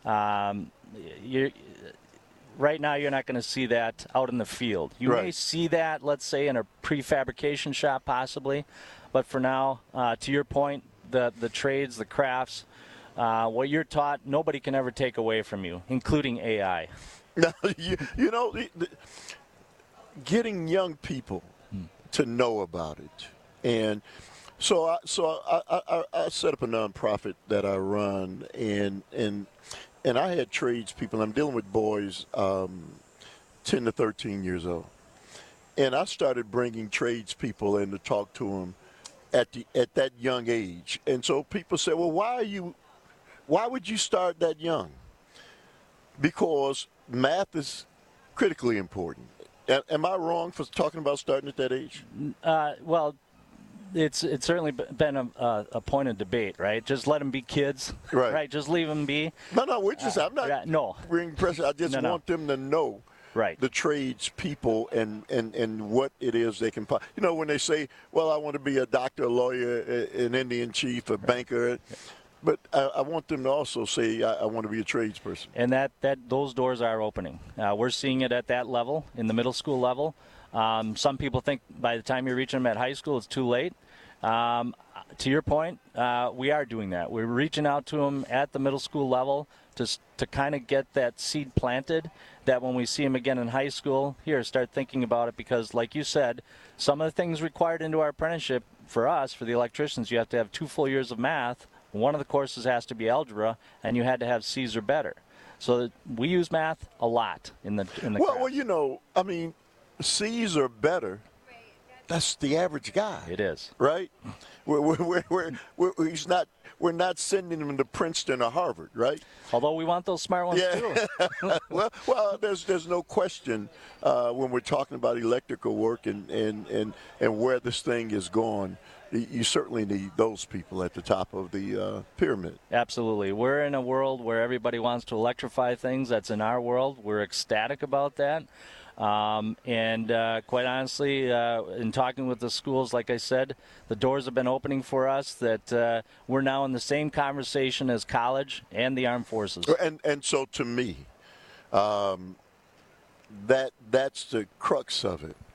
um, you're, right now you're not going to see that out in the field. You right. may see that, let's say, in a prefabrication shop possibly, but for now, uh, to your point, the, the trades, the crafts, uh, what you're taught, nobody can ever take away from you, including A I. Now, you, you know, the, the, getting young people to know about it. And so I, so I, I, I set up a nonprofit that I run, and and and I had tradespeople. I'm dealing with boys um, ten to thirteen years old. And I started bringing tradespeople in to talk to them at the at that young age. And so people say, well, why are you, why would you start that young? Because math is critically important. Am I wrong for talking about starting at that age? Uh, well, it's it's certainly been a, a, a point of debate, right? Just let them be kids, right? right? Just leave them be. No, no, we're just. Uh, I'm not. Uh, no. Bringing pressure. I just no, want no. them to know, right? The trades people and, and, and what it is they can. You know, when they say, "Well, I want to be a doctor, a lawyer, an Indian chief, a banker." But I, I want them to also say, I, I want to be a tradesperson. And that, that those doors are opening. Uh, we're seeing it at that level, in the middle school level. Um, some people think by the time you're reaching them at high school, it's too late. Um, to your point, uh, we are doing that. We're reaching out to them at the middle school level to to kind of get that seed planted, that when we see them again in high school, here, start thinking about it. Because like you said, some of the things required into our apprenticeship for us, for the electricians, you have to have two full years of math. One of the courses has to be algebra, and you had to have C's or better. So we use math a lot in the in the well, craft. well, you know, I mean, C's or better. That's the average guy. It is, right? We're, we're, we're, we're, we're, he's not. We're not sending him to Princeton or Harvard, right? Although we want those smart ones yeah. too. well, well, there's there's no question uh, when we're talking about electrical work and, and, and, and where this thing is going. You certainly need those people at the top of the uh, pyramid. Absolutely. We're in a world where everybody wants to electrify things. That's in our world. We're ecstatic about that. Um, and uh, quite honestly, uh, in talking with the schools, like I said, the doors have been opening for us that uh, we're now in the same conversation as college and the armed forces. And and so to me, um, that that's the crux of it.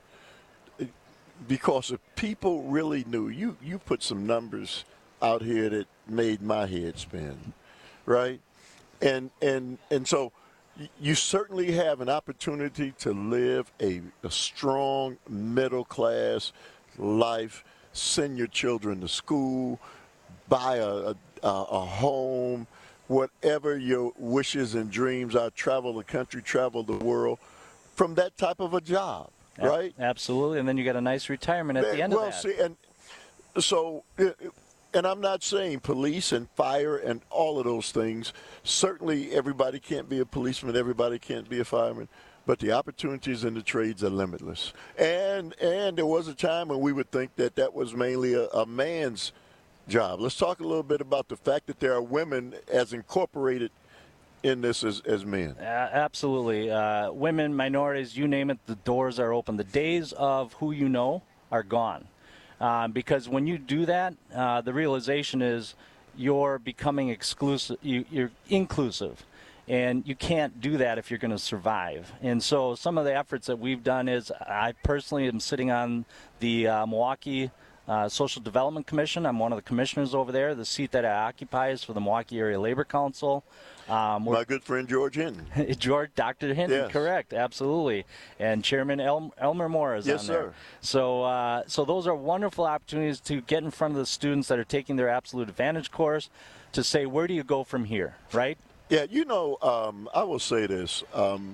Because if people really knew, you, you put some numbers out here that made my head spin, right? And and and so you certainly have an opportunity to live a, a strong middle-class life, send your children to school, buy a, a, a home, whatever your wishes and dreams are, travel the country, travel the world, from that type of a job, right? Absolutely, and then you get a nice retirement at the end well, of that. see, and so, and I'm not saying police and fire and all of those things. Certainly, everybody can't be a policeman. Everybody can't be a fireman. But the opportunities in the trades are limitless. And and there was a time when we would think that that was mainly a, a man's job. Let's talk a little bit about the fact that there are women as incorporated in this as, as men. Uh, absolutely. Uh, women, minorities, you name it, the doors are open. The days of who you know are gone. Um, because when you do that, uh, the realization is you're becoming exclusive, you, you're inclusive. And you can't do that if you're going to survive. And so some of the efforts that we've done is I personally am sitting on the uh, Milwaukee Uh, Social Development Commission. I'm one of the commissioners over there. The seat that I occupy is for the Milwaukee Area Labor Council. Um, My good friend George Hinton. George, Doctor Hinton, yes. Correct, absolutely. And Chairman El- Elmer Moore is yes, on there. Sir. So, uh, so those are wonderful opportunities to get in front of the students that are taking their Absolute Advantage course to say, where do you go from here, right? Yeah, you know, um, I will say this. Um,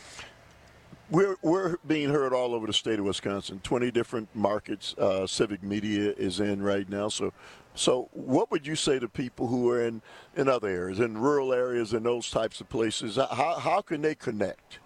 We're we're being heard all over the state of Wisconsin. twenty different markets uh, Civic Media is in right now. So, so what would you say to people who are in, in other areas, in rural areas, in those types of places? How how can they connect?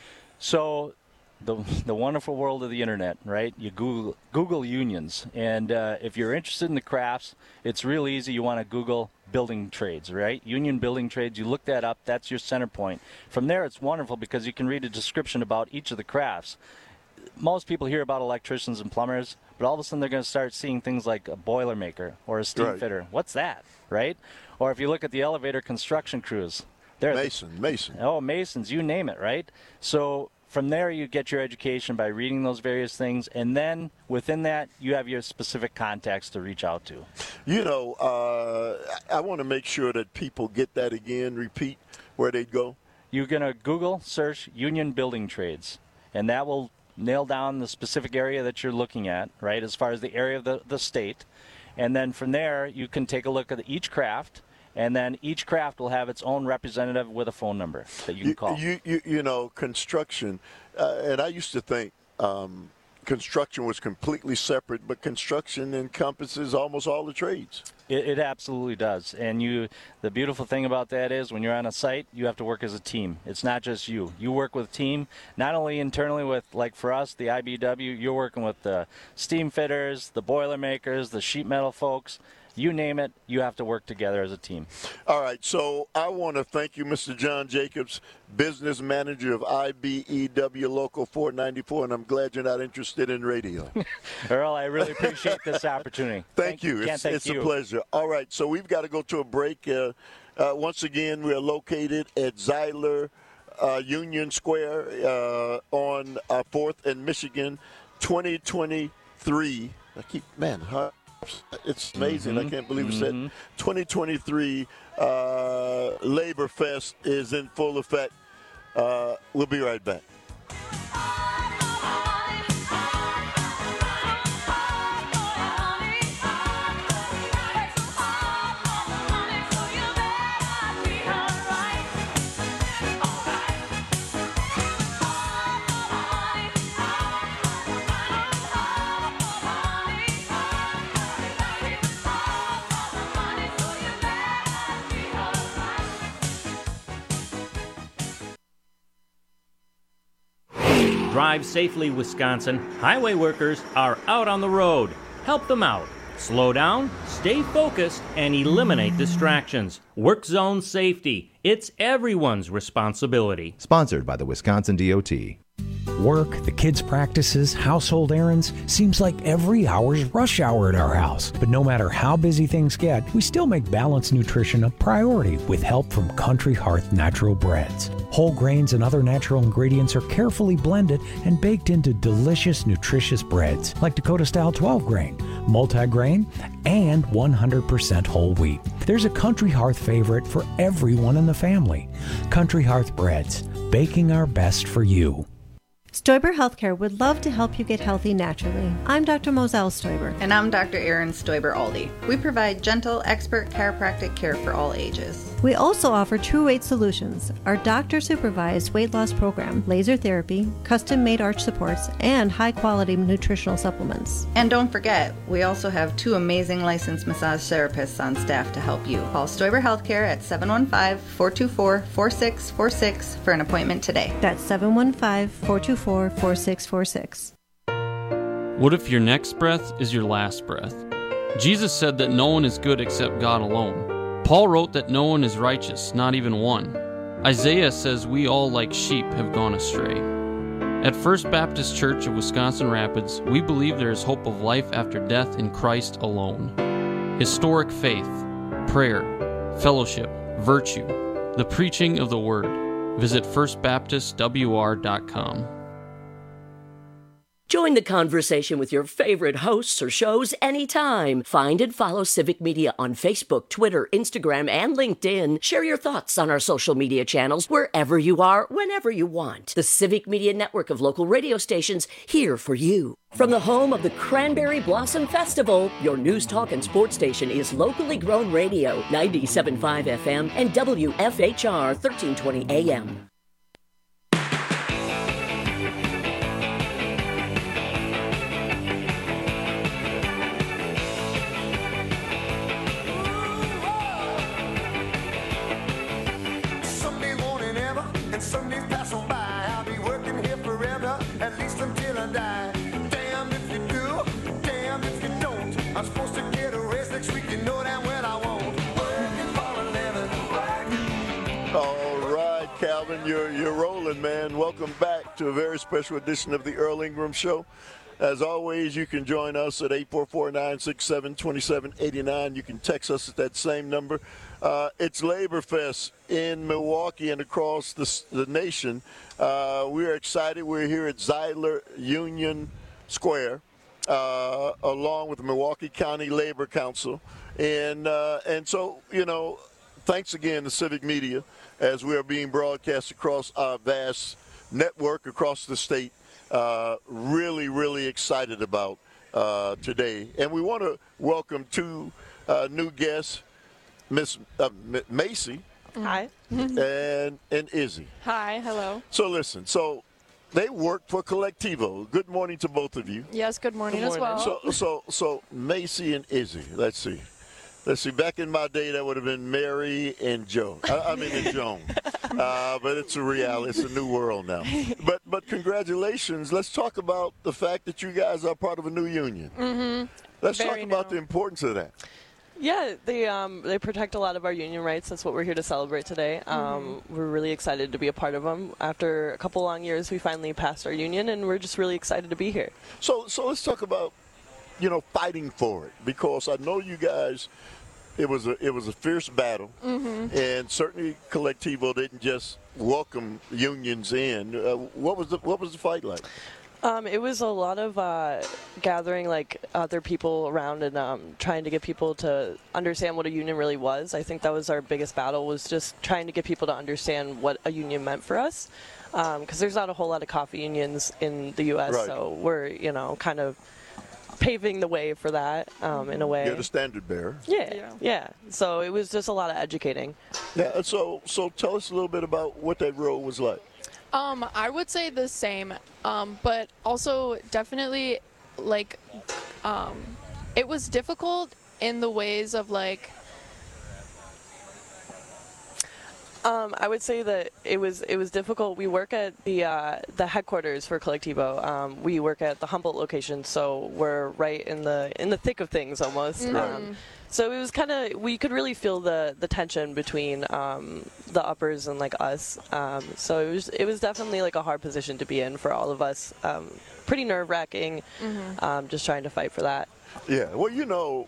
So, the the wonderful world of the internet, right? You Google Google unions, and uh, if you're interested in the crafts, it's real easy. You want to Google building trades, right? Union building trades. You look that up. That's your center point. From there, it's wonderful because you can read a description about each of the crafts. Most people hear about electricians and plumbers, but all of a sudden they're going to start seeing things like a boiler maker or a steam Right. fitter. What's that, right? Or if you look at the elevator construction crews, they're Mason, Mason. Oh, Masons, you name it, right? So from there, you get your education by reading those various things, and then within that, you have your specific contacts to reach out to. You know, uh, I want to make sure that people get that again. Repeat where they'd go. You're going to Google search Union Building Trades, and that will nail down the specific area that you're looking at, right, as far as the area of the, the state. And then from there, you can take a look at each craft, and then each craft will have its own representative with a phone number that you can call. You, you, you know, construction, uh, and I used to think um, construction was completely separate, but construction encompasses almost all the trades. It, it absolutely does. And you, the beautiful thing about that is when you're on a site, you have to work as a team. It's not just you. You work with a team, not only internally with, like for us, the I B W, you're working with the steam fitters, the boiler makers, the sheet metal folks. You name it, you have to work together as a team. All right, so I want to thank you, Mister John Jacobs, business manager of I B E W Local four ninety-four, and I'm glad you're not interested in radio. Earl, I really appreciate this opportunity. Thank, thank you. Can't It's, thank it's you. a pleasure. All right, so we've got to go to a break. Uh, uh, once again, we are located at Zeidler uh, Union Square uh, on uh, fourth and Michigan, twenty twenty-three. I keep, man, huh? It's amazing. Mm-hmm. I can't believe mm-hmm. it said twenty twenty-three uh, Labor Fest is in full effect. Uh, we'll be right back. Drive safely, Wisconsin. Highway workers are out on the road. Help them out. Slow down, stay focused, and eliminate distractions. Work zone safety. It's everyone's responsibility. Sponsored by the Wisconsin D O T. Work, the kids' practices, household errands, seems like every hour's rush hour at our house. But no matter how busy things get, we still make balanced nutrition a priority with help from Country Hearth Natural Breads. Whole grains and other natural ingredients are carefully blended and baked into delicious, nutritious breads like Dakota-style twelve grain, multi-grain, and one hundred percent whole wheat. There's a Country Hearth favorite for everyone in the family. Country Hearth Breads, baking our best for you. Stoiber Healthcare would love to help you get healthy naturally. I'm Doctor Moselle Stoiber. And I'm Doctor Erin Stoiber-Aldi. We provide gentle, expert chiropractic care for all ages. We also offer True Weight Solutions, our doctor-supervised weight loss program, laser therapy, custom-made arch supports, and high-quality nutritional supplements. And don't forget, we also have two amazing licensed massage therapists on staff to help you. Call Stoiber Healthcare at seven one five, four two four, four six four six for an appointment today. That's seven one five, four two four, four six four six. What if your next breath is your last breath? Jesus said that no one is good except God alone. Paul wrote that no one is righteous, not even one. Isaiah says we all like sheep have gone astray. At First Baptist Church of Wisconsin Rapids, we believe there is hope of life after death in Christ alone. Historic faith, prayer, fellowship, virtue, the preaching of the Word. Visit first baptist w r dot com. Join the conversation with your favorite hosts or shows anytime. Find and follow Civic Media on Facebook, Twitter, Instagram, and LinkedIn. Share your thoughts on our social media channels wherever you are, whenever you want. The Civic Media network of local radio stations here for you. From the home of the Cranberry Blossom Festival, your news, talk, and sports station is Locally Grown Radio, ninety-seven point five F M and W F H R thirteen twenty A M. You're, you're rolling, man. Welcome back to a very special edition of the Earl Ingram Show. As always, you can join us at eight four four, nine six seven, two seven eight nine. You can text us at that same number. Uh, it's Labor Fest in Milwaukee and across the, the nation. Uh, we're excited. We're here at Zeidler Union Square, uh, along with the Milwaukee County Labor Council. And, uh, and so, you know, thanks again to Civic Media as we are being broadcast across our vast network across the state. Uh, really, really excited about uh, today. And we want to welcome two uh, new guests, Miss uh, Macy. Hi. and, and Izzy. Hi, hello. So listen, so they work for Collectivo. Good morning to both of you. Yes, good morning, good morning. as well. So, so, so Macy and Izzy, let's see. Let's see, back in my day, that would have been Mary and Joe. I, I mean, and Joan. Uh, but it's a reality. It's a new world now. But but congratulations. Let's talk about the fact that you guys are part of a new union. Mm-hmm. Let's Very talk about new. the importance of that. Yeah, they um, they protect a lot of our union rights. That's what we're here to celebrate today. Um, Mm-hmm. We're really excited to be a part of them. After a couple long years, we finally passed our union, and we're just really excited to be here. So so let's talk about, you know, fighting for it, because I know you guys, it was a it was a fierce battle, Mm-hmm. and certainly Collectivo didn't just welcome unions in. Uh, what was the what was the fight like? Um, it was a lot of uh, gathering like other people around and um, trying to get people to understand what a union really was. I think that was our biggest battle, was just trying to get people to understand what a union meant for us. Because um, there's not a whole lot of coffee unions in the U S, Right. so we're, you know, kind of paving the way for that um, in a way. You're the standard bearer. Yeah, yeah, yeah. So it was just a lot of educating. Yeah. So so tell us a little bit about what that role was like. Um, I would say the same, um, but also definitely, like, um, it was difficult in the ways of, like, Um, I would say that it was it was difficult. We work at the uh, the headquarters for Colectivo. Um, we work at the Humboldt location, so we're right in the in the thick of things almost. Mm-hmm. Um, so it was kind of we could really feel the the tension between um, the uppers and like us. Um, so it was it was definitely like a hard position to be in for all of us. Um, pretty nerve wracking. Mm-hmm. um, just trying to fight for that. Yeah. Well, you know,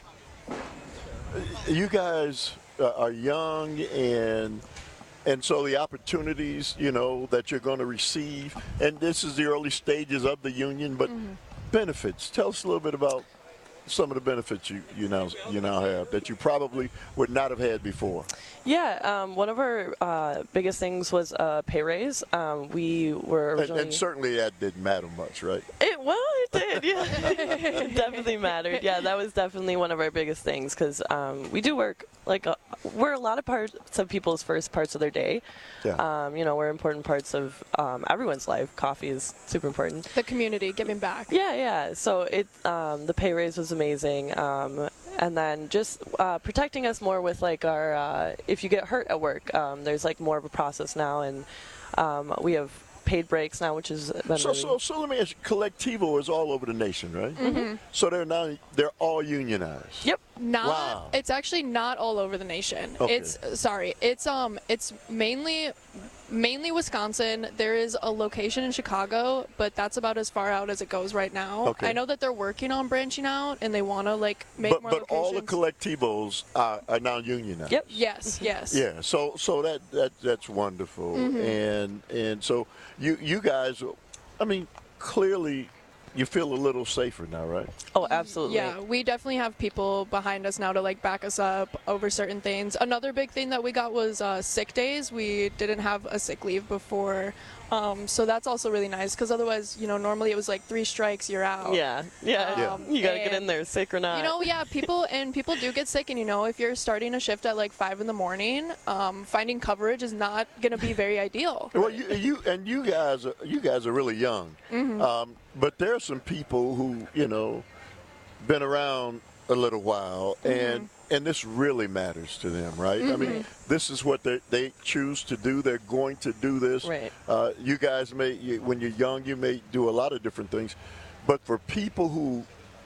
you guys uh, are young and. And so the opportunities, you know, that you're going to receive, and this is the early stages of the union, but mm-hmm. benefits. Tell us a little bit about some of the benefits you, you now you now have that you probably would not have had before. Yeah, um, one of our uh, biggest things was a pay raise. Um, we were originally... And, and certainly that didn't matter much, right? It, well, it did, yeah. It definitely mattered. Yeah, that was definitely one of our biggest things because um, we do work, like, uh, we're a lot of parts of people's first parts of their day. Yeah. Um, you know, we're important parts of um, everyone's life. Coffee is super important. The community, giving back. Yeah, yeah. So it um, the pay raise was amazing. Um, and then just uh, protecting us more with, like, our, uh, if you get hurt at work, um, there's, like, more of a process now. And um, we have paid breaks now, which is been so, really... so so let me ask you, Colectivo is all over the nation, right? Mm-hmm. So they're now they're all unionized. Yep. Not wow. It's actually not all over the nation. Okay. It's sorry. It's um it's mainly mainly Wisconsin. There is a location in Chicago, but that's about as far out as it goes right now. Okay. I know that they're working on branching out and they want to like make but, more but locations. all the Collectivos are, are now unionized. Yep. Yes, yes. Yeah, so so that, that that's wonderful. Mm-hmm. And and so you you guys, I mean, clearly you feel a little safer now, right? Oh, absolutely. Yeah, we definitely have people behind us now to like back us up over certain things. Another big thing that we got was uh, sick days. We didn't have a sick leave before. Um, so that's also really nice because otherwise, you know, normally it was like three strikes, you're out. Yeah, yeah. Um, you got to get in there, sick or not. You know, yeah, people and people do get sick, and you know, if you're starting a shift at like five in the morning, um, finding coverage is not going to be very ideal. Well, you, you and you guys, are, you guys are really young, mm-hmm. um, but there are some people who, you know, been around a little while, mm-hmm. and and this really matters to them, right? Mm-hmm. I mean, this is what they they choose to do. They're going to do this. Right. Uh, you guys may, you, when you're young, you may do a lot of different things, but for people who,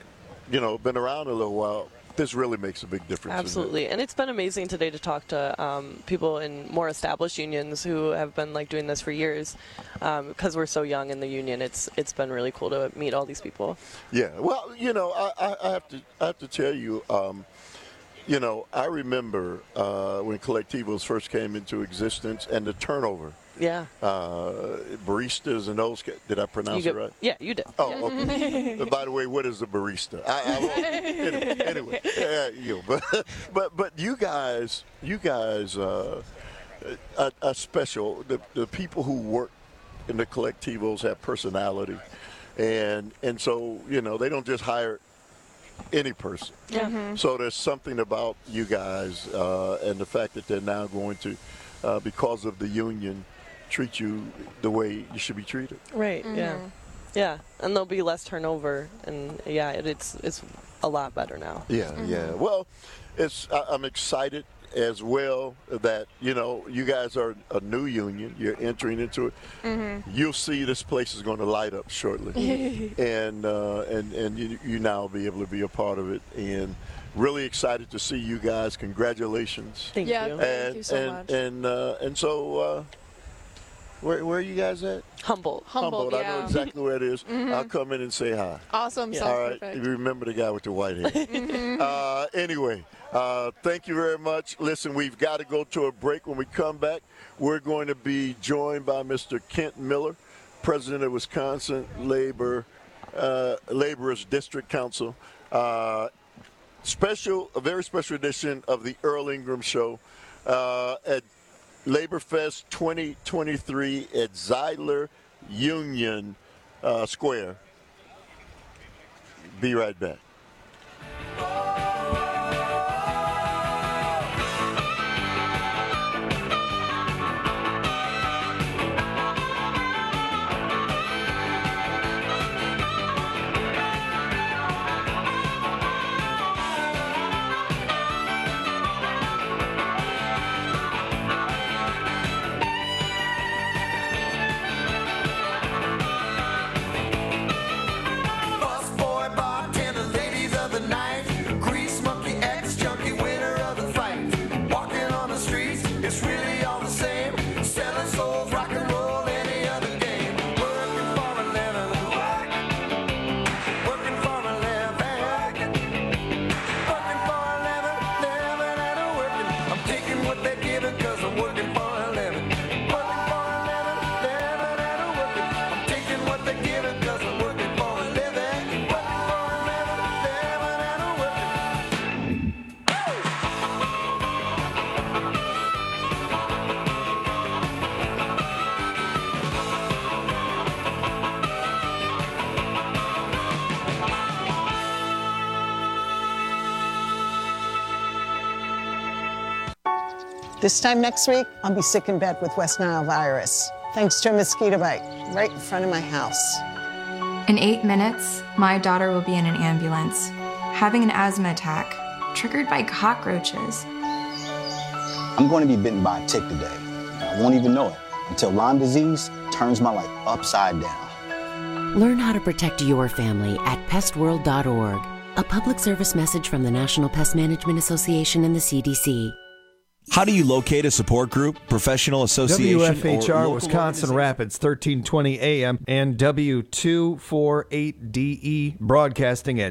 you know, been around a little while, this really makes a big difference. Absolutely, and it's been amazing today to talk to um, people in more established unions who have been like doing this for years. Because um, we're so young in the union, it's it's been really cool to meet all these people. Yeah, well, you know, I, I, I have to I have to tell you, um, you know, I remember uh, when Collectivos first came into existence and the turnover. Yeah. Uh, baristas and those. Did I pronounce you it get, right? Yeah, you did. Oh, yeah. okay. By the way, what is a barista? I, I won't, anyway, anyway yeah, you know, but but but you guys, you guys, uh, are, are special. The the people who work in the Collectivos have personality, and and so you know they don't just hire any person. Yeah. Mm-hmm. So there's something about you guys uh, and the fact that they're now going to, uh, because of the union, treat you the way you should be treated. Right. Mm-hmm. Yeah. Yeah, and there'll be less turnover, and yeah, it, it's it's a lot better now. Yeah. Mm-hmm. Yeah. Well, it's I, I'm excited as well that you know you guys are a new union. You're entering into it. Mm-hmm. You'll see this place is going to light up shortly, and uh, and and you, you now be able to be a part of it. And really excited to see you guys. Congratulations. Thank yeah, you. Thank and, you so and, much. And uh, and so. Uh, Where, where are you guys at? Humboldt. Humboldt, I yeah. know exactly where it is. Mm-hmm. I'll come in and say hi. Awesome. Yeah. Sounds All right. perfect. You remember the guy with the white hair. Mm-hmm. uh, anyway, uh, thank you very much. Listen, we've got to go to a break. When we come back, we're going to be joined by Mister Kent Miller, President of Wisconsin Labor uh, Laborers District Council. Uh, special, a very special edition of the Earl Ingram Show uh, at Labor Fest twenty twenty-three at Zeidler Union uh, Square. Be right back. This time next week, I'll be sick in bed with West Nile virus, thanks to a mosquito bite right in front of my house. In eight minutes, my daughter will be in an ambulance, having an asthma attack, triggered by cockroaches. I'm going to be bitten by a tick today. I won't even know it until Lyme disease turns my life upside down. Learn how to protect your family at pest world dot org. A public service message from the National Pest Management Association and the C D C. How do you locate a support group, professional association, W F H R or Wisconsin Rapids, thirteen twenty A M and W two forty-eight D E broadcasting at